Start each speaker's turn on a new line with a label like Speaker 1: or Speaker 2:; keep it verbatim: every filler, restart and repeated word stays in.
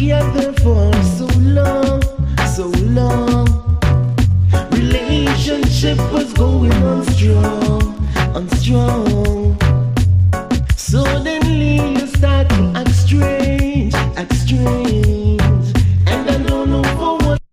Speaker 1: We are there for so long, so long. Relationship was going on strong, on strong.